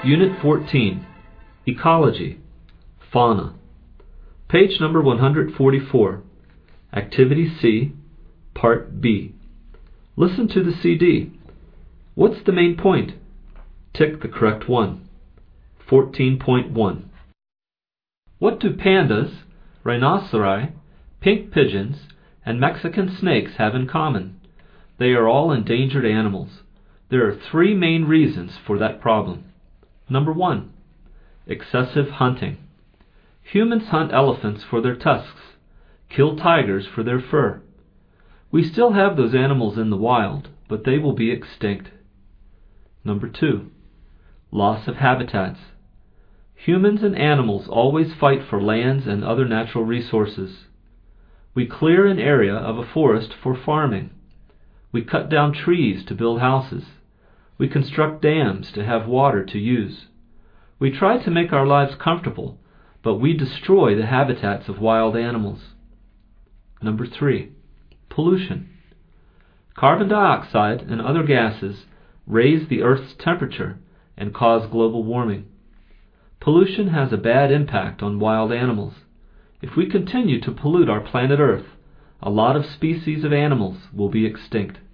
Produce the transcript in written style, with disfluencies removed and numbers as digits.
Unit 14, Ecology, Fauna. Page number 144, Activity C, Part B. Listen to the CD. What's the main point? Tick the correct one. 14.1. What do pandas, rhinoceri, pink pigeons, and Mexican snakes have in common? They are all endangered animals. There are three main reasons for that problem. Number 1. Excessive hunting. Humans hunt elephants for their tusks, kill tigers for their fur. We still have those animals in the wild, but they will be extinct. Number 2. Loss of habitats. Humans and animals always fight for lands and other natural resources. We clear an area of a forest for farming. We cut down trees to build houses. We construct dams to have water to use. We try to make our lives comfortable, but we destroy the habitats of wild animals. Number 3. Pollution. Carbon dioxide and other gases raise the Earth's temperature and cause global warming. Pollution has a bad impact on wild animals. If we continue to pollute our planet Earth, a lot of species of animals will be extinct.